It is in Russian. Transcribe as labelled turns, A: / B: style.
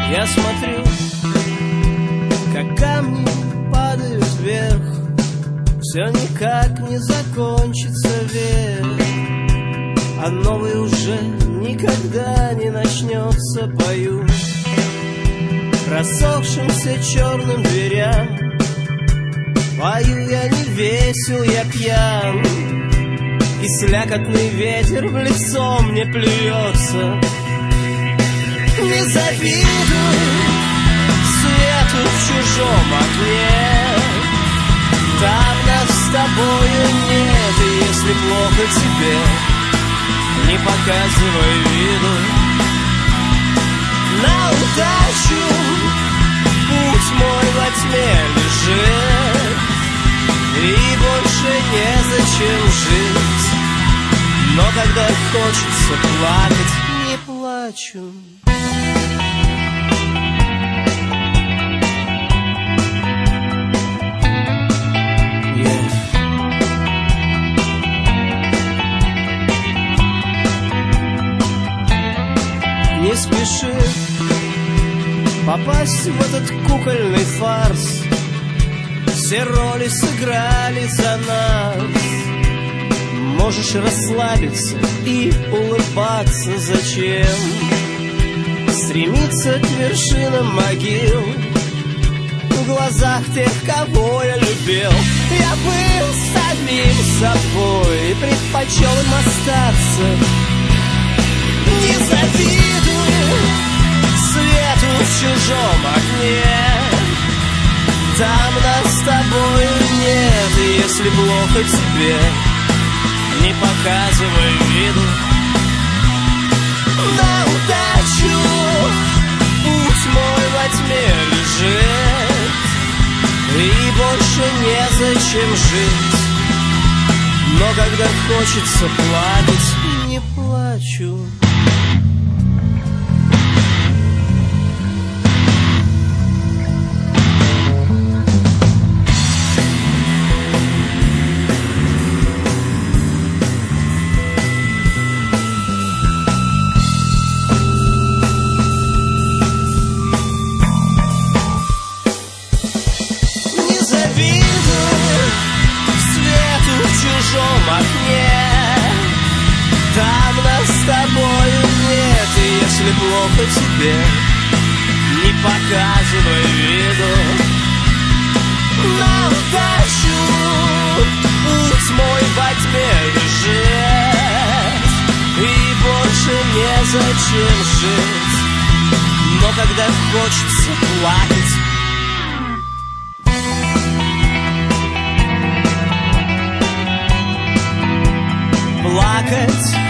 A: Я смотрю, как камни падают вверх, все никак не закончится век, а новый уже никогда не начнется, пою рассохшимся черным дверям. Пою я не весел, я пьян, и слякотный ветер в лицо мне плюется. Не завидуй свету в чужом окне, там нас с тобою нет, и если плохо тебе, не показывай виду. На удачу путь мой во тьме лежит, и больше незачем жить, но когда хочется плакать, не плачу. Не спеши попасть в этот кукольный фарс, все роли сыграли за нас. Можешь расслабиться и улыбаться, зачем стремиться к вершинам могил в глазах тех, кого я любил. Я был самим собой и предпочел им остаться. Не завидуй свету в чужом окне, там нас с тобою нет, и если плохо тебе, не показывай виду. На удачу путь мой во тьме лежит, и больше незачем жить, но когда хочется плакать, не плачу. Там нас с тобою нет, и если плохо тебе, не показывай виду. На удачу путь мой во тьме лежит, и больше незачем жить, но когда хочется плакать, плакать